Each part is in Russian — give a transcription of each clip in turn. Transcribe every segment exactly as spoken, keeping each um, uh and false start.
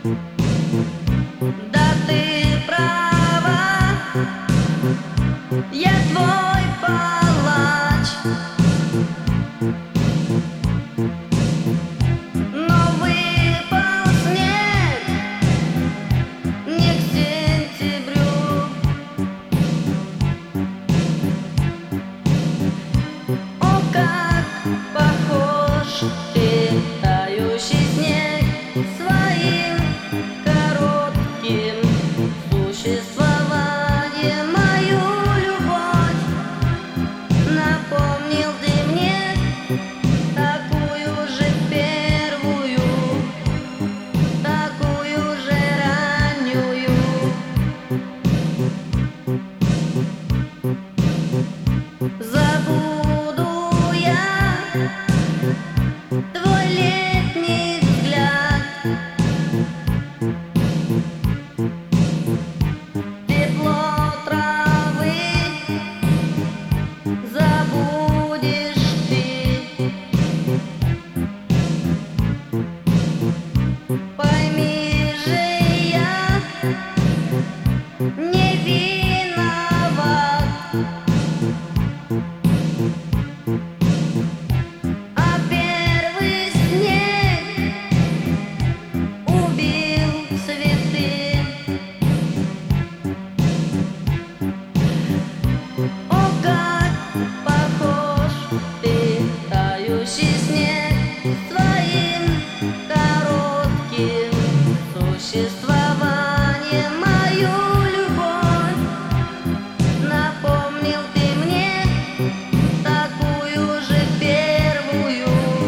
Да ты права, я твой палач, но выпал снег не к сентябрю. О, как похож тающий снег своим коротким существованием. Мою любовь напомнил ты мне, такую же первую, такую же раннюю. Забуду я твой летний взгляд, тепло травы забудешь ты. Пойми же, я не виноват, а первый снег убил цветы. О, как похож ты, тающий снег, своим коротким существованием. Мою любовь напомнил ты мне, такую же первую,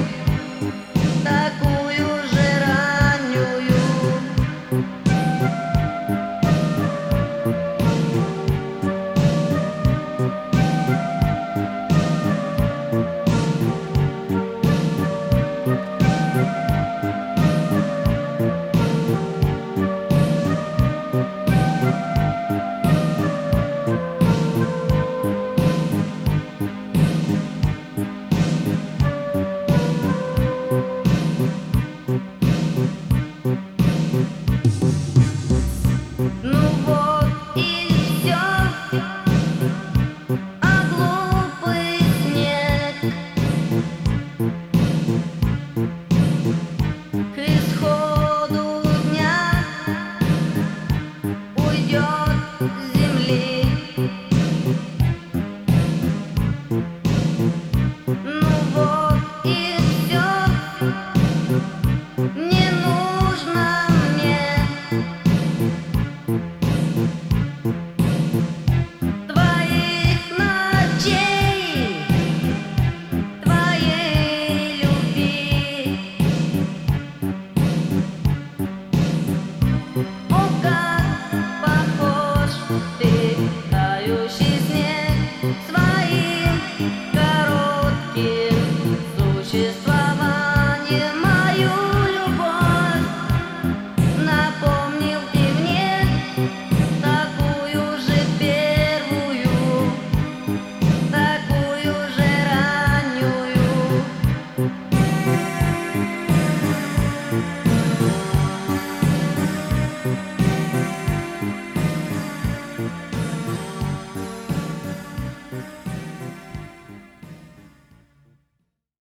такую же раннюю. Ну вот и всё, а глупый снег к исходу дня уйдет с земли. Ну вот и всё, не нужно мне твоих ночей, твоей любви. О,